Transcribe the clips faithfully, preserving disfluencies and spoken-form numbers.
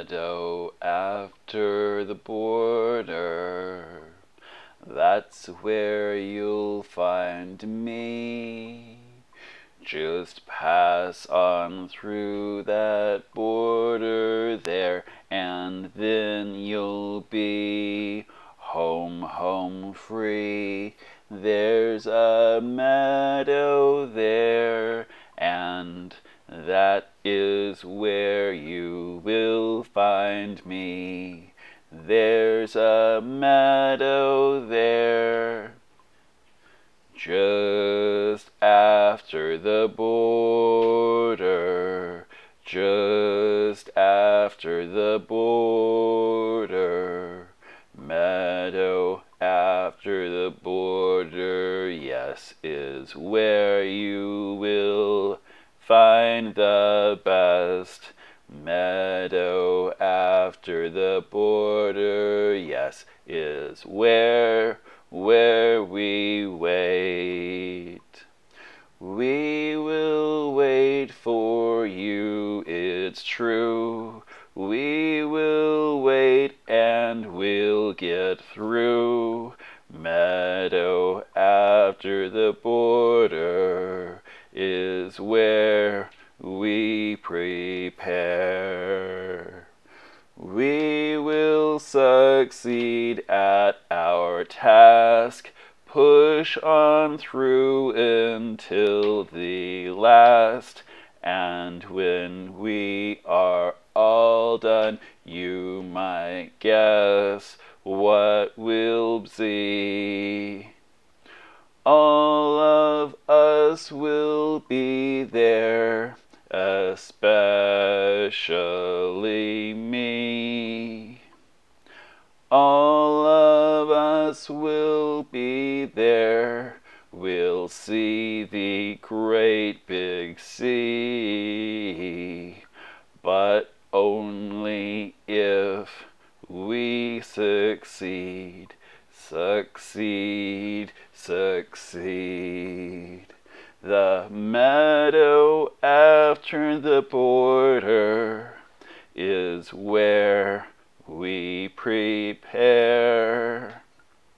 meadow after the border. That's where you'll find me. Just pass on through that border there, and then you'll be home, home free. There's a meadow there, and that is where you will find me. There's a meadow there, just after the border, just after the border, meadow after the border, yes, is where you will find the best. Meadow after the border, yes, is where, where we wait. We will wait for you, it's true. We will wait and we'll get through. Meadow after the border is where we prepare. We will succeed at our task. Push on through until the last. And when we are all done, you might guess what we'll see. All of us will be there, especially me. All of us will be there. We'll see the great big sea, but only if we succeed, succeed, succeed. The meadow after the border is where we prepare,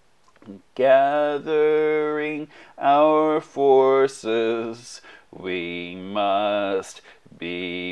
gathering our forces. We must be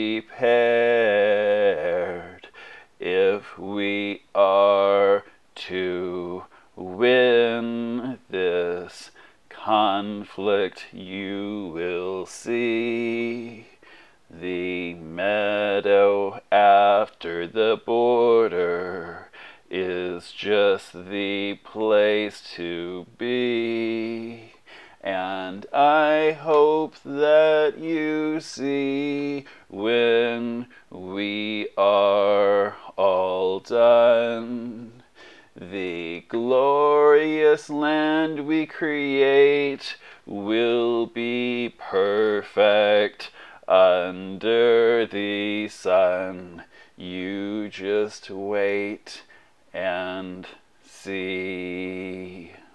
prepared if we are to win this conflict. You will see the meadow after the border is just the place to be. And I hope that you see when we are all done. The glorious land we create will be perfect under the sun. You just wait and see.